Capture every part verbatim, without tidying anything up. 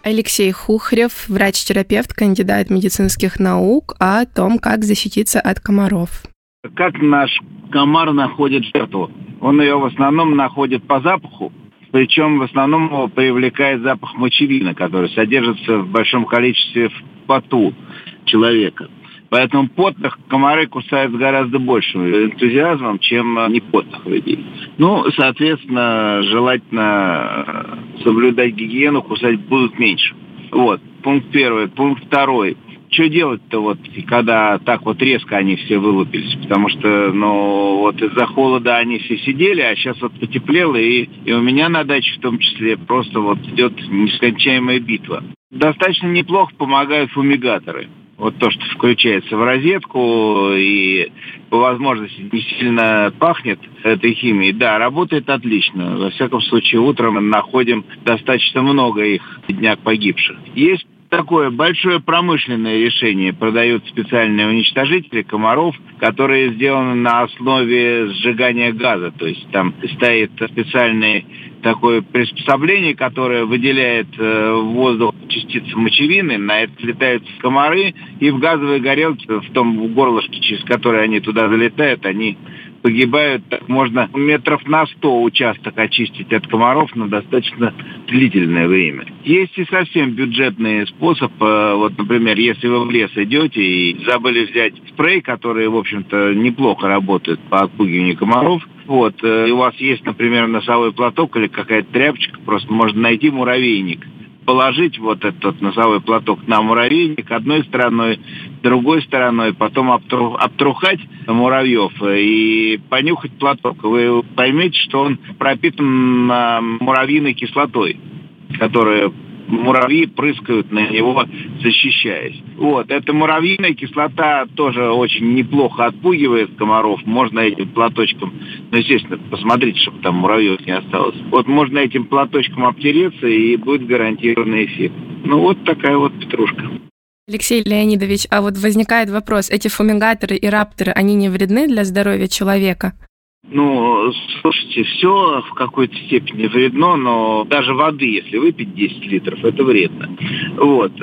Алексей Хухрев, врач-терапевт, кандидат медицинских наук, о том, как защититься от комаров. Как наш комар находит жертву? Он ее в основном находит по запаху, причем в основном его привлекает запах мочевины, который содержится в большом количестве в поту человека. Поэтому потных комары кусают с гораздо большим энтузиазмом, чем непотных людей. Ну, соответственно, желательно соблюдать гигиену, кусать будут меньше. Вот, пункт первый. Пункт второй. Что делать-то вот, когда так вот резко они все вылупились? Потому что, ну, вот из-за холода они все сидели, а сейчас вот потеплело, и, и у меня на даче в том числе просто вот идет нескончаемая битва. Достаточно неплохо помогают фумигаторы. Вот то, что включается в розетку и по возможности не сильно пахнет этой химией, да, работает отлично. Во всяком случае, утром мы находим достаточно много их днях погибших. Есть такое большое промышленное решение. Продают специальные уничтожители комаров, которые сделаны на основе сжигания газа. То есть там стоит специальное такое приспособление, которое выделяет в воздух частицы мочевины, на это летают комары, и в газовой горелке, в том горлышке, через которое они туда залетают, они погибают. Так можно метров на сто участок очистить от комаров на достаточно длительное время. Есть и совсем бюджетный способ. Вот, например, если вы в лес идете и забыли взять спрей, который, в общем-то, неплохо работает по отпугиванию комаров, вот, и у вас есть, например, носовой платок или какая-то тряпочка, просто можно найти муравейник, положить вот этот носовой платок на муравейник одной стороной, другой стороной, потом обтрухать муравьев и понюхать платок. Вы поймете, что он пропитан муравьиной кислотой, которая муравьи прыскают на него, защищаясь. Вот. Эта муравьиная кислота тоже очень неплохо отпугивает комаров. Можно этим платочком, ну, естественно, посмотрите, чтобы там муравьев не осталось. Вот можно этим платочком обтереться, и будет гарантированный эффект. Ну, вот такая вот петрушка. Алексей Леонидович, а вот возникает вопрос, эти фумигаторы и рапторы, они не вредны для здоровья человека? Ну, слушайте, все в какой-то степени вредно, но даже воды, если выпить десять литров, это вредно. Вот.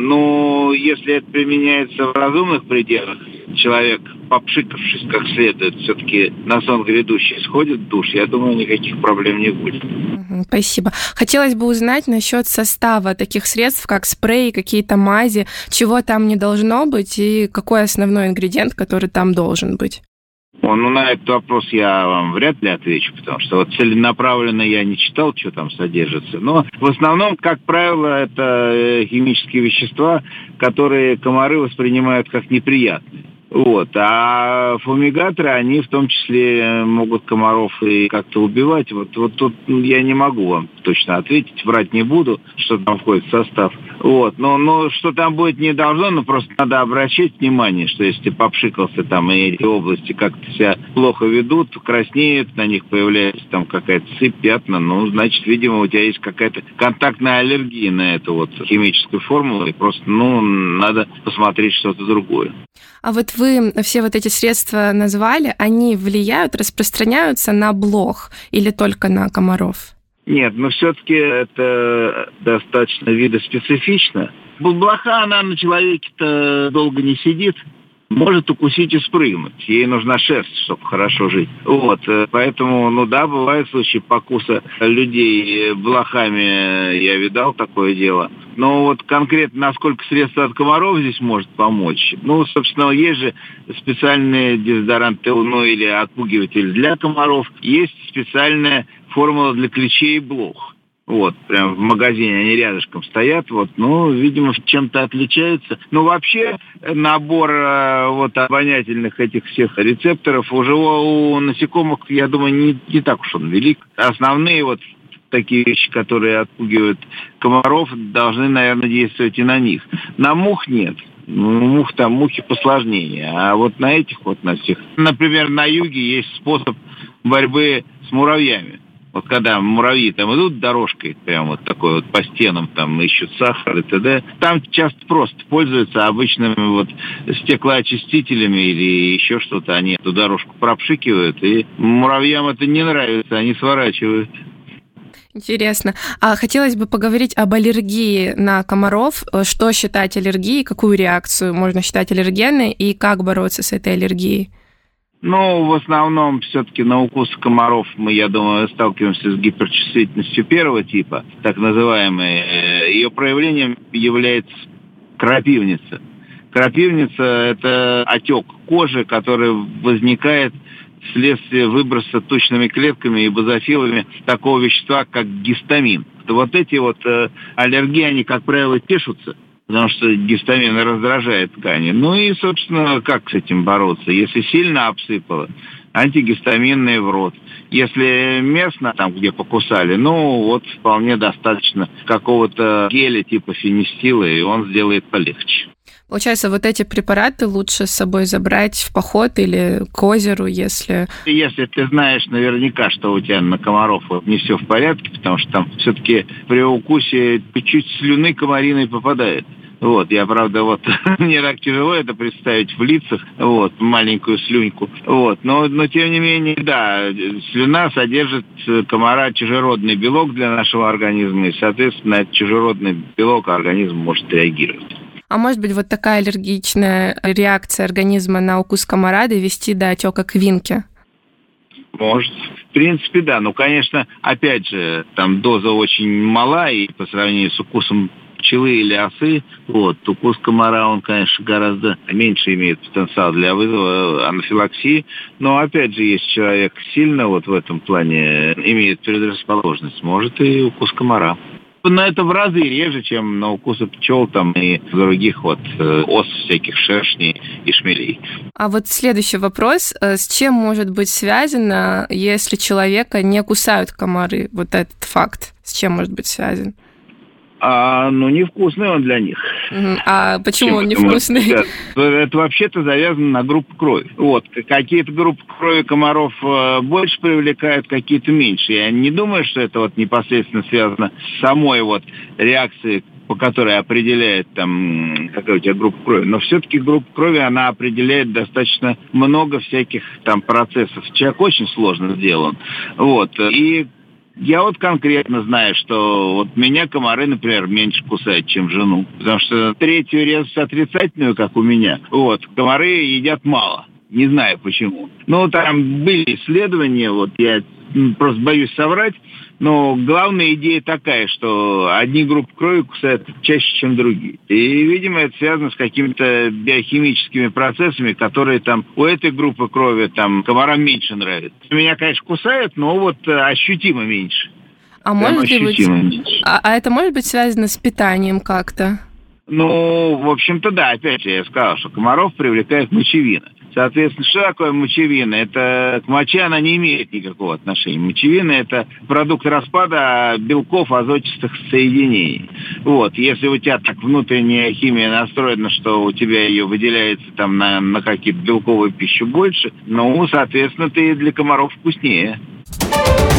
Но если это применяется в разумных пределах, человек, попшикавшись как следует, все-таки на сон грядущий сходит в душ, я думаю, никаких проблем не будет. Спасибо. Хотелось бы узнать насчет состава таких средств, как спрей, какие-то мази, чего там не должно быть и какой основной ингредиент, который там должен быть. Ну, на этот вопрос я вам вряд ли отвечу, потому что вот целенаправленно я не читал, что там содержится. Но в основном, как правило, это химические вещества, которые комары воспринимают как неприятные. Вот. А фумигаторы, они в том числе могут комаров и как-то убивать. Вот, вот тут я не могу вам точно ответить, врать не буду, что там входит в состав. Вот. Но, но что там будет, не должно, но просто надо обращать внимание, что если ты попшикался там, и эти области как-то себя плохо ведут, краснеют, на них появляется там какая-то сыпь, пятна, ну, значит, видимо, у тебя есть какая-то контактная аллергия на эту вот химическую формулу, и просто, ну, надо посмотреть что-то другое. А вот вы все вот эти средства назвали, они влияют, распространяются на блох или только на комаров? Нет, но все-таки это достаточно видоспецифично. Блоха, она на человеке-то долго не сидит. Может укусить и спрыгнуть. Ей нужна шерсть, чтобы хорошо жить. Вот, поэтому, ну да, бывают случаи покуса людей блохами, я видал такое дело. Но вот конкретно, насколько средство от комаров здесь может помочь, ну, собственно, есть же специальные дезодоранты, ну, или отпугиватели для комаров, есть специальная формула для клещей и блох. Вот, прям в магазине они рядышком стоят, вот, ну, видимо, чем-то отличаются. Но вообще набор вот обонятельных этих всех рецепторов уже у насекомых, я думаю, не, не так уж он велик. Основные вот такие вещи, которые отпугивают комаров, должны, наверное, действовать и на них. На мух нет. Ну, мух там, мухи посложнее. А вот на этих вот, на всех. Например, на юге есть способ борьбы с муравьями. Вот когда муравьи там идут дорожкой, прям вот такой вот по стенам, там ищут сахар и т.д., там часто просто пользуются обычными вот стеклоочистителями или еще что-то. Они эту дорожку пропшикивают, и муравьям это не нравится, они сворачивают. Интересно. А хотелось бы поговорить об аллергии на комаров. Что считать аллергией, какую реакцию можно считать аллергенной и как бороться с этой аллергией? Ну, в основном, все-таки на укус комаров мы, я думаю, сталкиваемся с гиперчувствительностью первого типа, так называемой. Ее проявлением является крапивница. Крапивница – это отек кожи, который возникает вследствие выброса тучными клетками и базофилами такого вещества, как гистамин. Вот эти вот э, аллергии, они, как правило, тешутся, потому что гистамин раздражает ткани. Ну и, собственно, как с этим бороться? Если сильно обсыпало, антигистаминный в рот. Если местно, там, где покусали, ну, вот вполне достаточно какого-то геля типа фенистила, и он сделает полегче. Получается, вот эти препараты лучше с собой забрать в поход или к озеру, если... Если ты знаешь наверняка, что у тебя на комаров вот не все в порядке, потому что там все-таки при укусе чуть-чуть слюны комариной попадает. Вот, я, правда, вот, мне так тяжело это представить в лицах, вот, маленькую слюньку, вот, но, но, тем не менее, да, слюна содержит комара чужеродный белок для нашего организма, и, соответственно, на этот чужеродный белок организм может реагировать. А может быть, вот такая аллергичная реакция организма на укус комара довести до отека квинки? Может. В принципе, да. Ну, конечно, опять же, там доза очень мала, и по сравнению с укусом пчелы или осы, вот, укус комара, он, конечно, гораздо меньше имеет потенциал для вызова анафилаксии, но, опять же, если человек сильно вот в этом плане имеет предрасположенность, может и укус комара. Но это в разы реже, чем на укусы пчел там и других вот э, ос, всяких шершней и шмелей. А вот следующий вопрос. С чем может быть связано, если человека не кусают комары? Вот этот факт. С чем может быть связан? А, ну, невкусный он для них. А почему он невкусный? Это, это вообще-то завязано на группу крови. Вот, какие-то группы крови комаров больше привлекают, какие-то меньше. Я не думаю, что это вот непосредственно связано с самой вот реакцией, по которой определяет там, какая у тебя группа крови. Но все-таки группа крови, она определяет достаточно много всяких там процессов. Человек очень сложно сделан. Вот, и я вот конкретно знаю, что вот меня комары, например, меньше кусают, чем жену. Потому что третью резус отрицательную, как у меня, вот, комары едят мало. Не знаю почему. Ну, там были исследования, вот я просто боюсь соврать, но главная идея такая, что одни группы крови кусают чаще, чем другие. И, видимо, это связано с какими-то биохимическими процессами, которые там у этой группы крови там комарам меньше нравятся. Меня, конечно, кусают, но вот ощутимо меньше. А может ли быть... А, а это может быть связано с питанием как-то? Ну, в общем-то, да. Опять же, я сказал, что комаров привлекает мочевина. Соответственно, что такое мочевина? Это к моче она не имеет никакого отношения. Мочевина – это продукт распада белков азотистых соединений. Вот. Если у тебя так внутренняя химия настроена, что у тебя ее выделяется там на, на какие-то белковые пищу больше, ну, соответственно, ты для комаров вкуснее.